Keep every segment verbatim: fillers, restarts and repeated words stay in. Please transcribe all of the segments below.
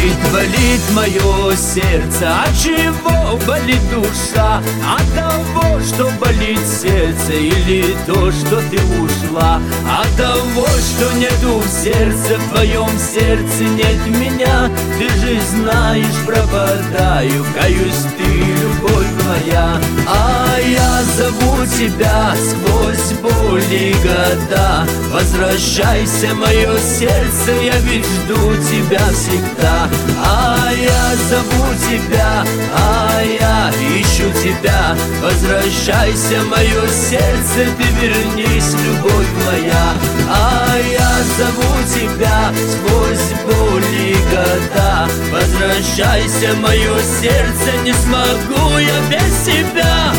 Болит, болит мое сердце. От чего болит душа? От того, что болит сердце, или то, что ты ушла? От того, что нету в сердце, в твоем сердце нет меня. Ты же знаешь, пропадаю, каюсь, ты любовь моя. А я зову тебя сквозь боли и года. Возвращайся, мое сердце, я ведь жду тебя всегда. А я зову тебя, а я ищу тебя. Возвращайся, мое сердце, ты вернись, любовь моя. А я зову тебя сквозь боли и года. Возвращайся, мое сердце, не смогу я без тебя.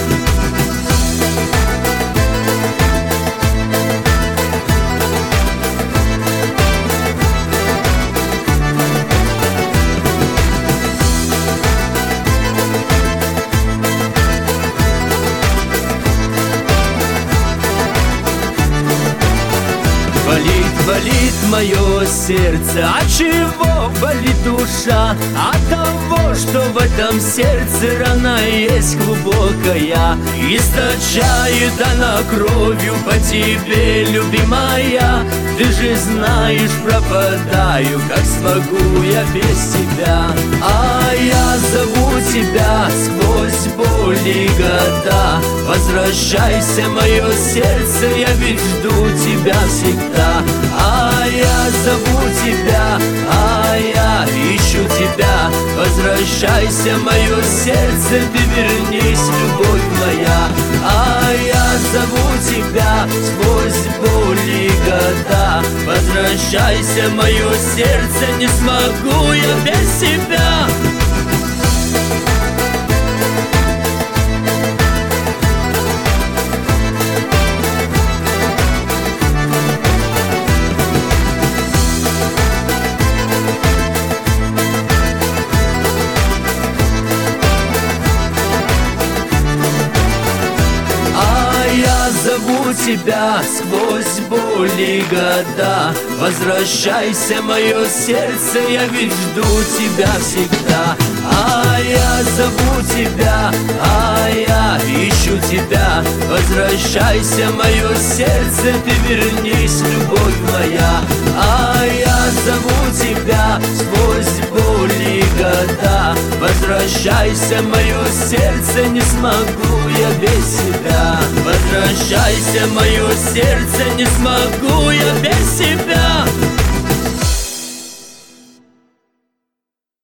Болит, болит мое сердце. От чего болит душа? От того, что в этом сердце рана есть глубокая. Источает она кровью по тебе, любимая. Ты же знаешь, пропадаю, как смогу я без тебя. А я зову тебя сквозь боли и года. Возвращайся, мое сердце, я ведь жду тебя всегда. А я зову тебя, а я ищу тебя. Возвращайся, мое сердце, ты вернись, любовь моя. А я зову тебя сквозь боли и года. Возвращайся, мое сердце, не смогу я без тебя. Зову тебя сквозь боли и года. Возвращайся, мое сердце, я ведь жду тебя всегда. А я зову тебя, а я ищу тебя. Возвращайся, мое сердце, ты вернись, любовь моя. А я зову тебя сквозь боли и года. Возвращайся, мое сердце, не смогу я без тебя. Возвращайся, мое сердце, не смогу я без тебя.